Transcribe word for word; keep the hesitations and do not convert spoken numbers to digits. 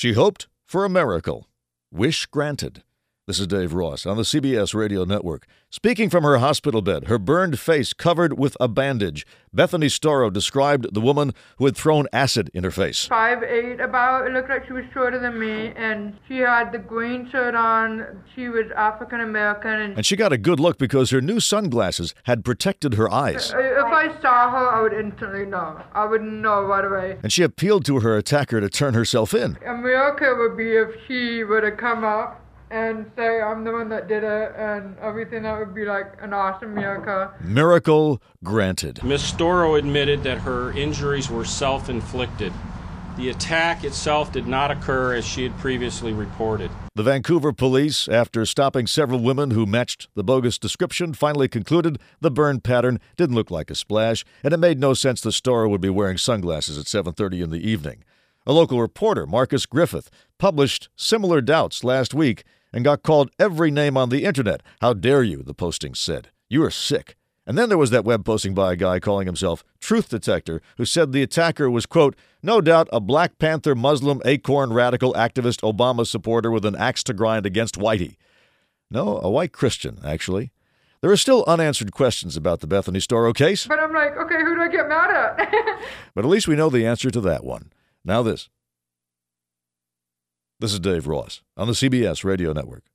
She hoped for a miracle. Wish granted. This is Dave Ross on the C B S Radio Network. Speaking from her hospital bed, her burned face covered with a bandage, Bethany Storrow described the woman who had thrown acid in her face. Five eight about. It looked like she was shorter than me, and she had the green shirt on. She was African American. And, and she got a good look because her new sunglasses had protected her eyes. If I saw her, I would instantly know. I would know right away. And she appealed to her attacker to turn herself in. A miracle would be if she would have come up and say, I'm the one that did it, and everything. That would be like an awesome miracle. Miracle granted. Miz Storrow admitted that her injuries were self-inflicted. The attack itself did not occur as she had previously reported. The Vancouver police, after stopping several women who matched the bogus description, finally concluded the burn pattern didn't look like a splash, and it made no sense the Storrow would be wearing sunglasses at seven thirty in the evening. A local reporter, Marcus Griffith, published similar doubts last week and got called every name on the internet. How dare you, the posting said. You are sick. And then there was that web posting by a guy calling himself Truth Detector, who said the attacker was, quote, no doubt a Black Panther Muslim acorn radical activist Obama supporter with an axe to grind against Whitey. No, a white Christian, actually. There are still unanswered questions about the Bethany Storrow case. But I'm like, okay, who do I get mad at? But at least we know the answer to that one. Now this. This is Dave Ross on the C B S Radio Network.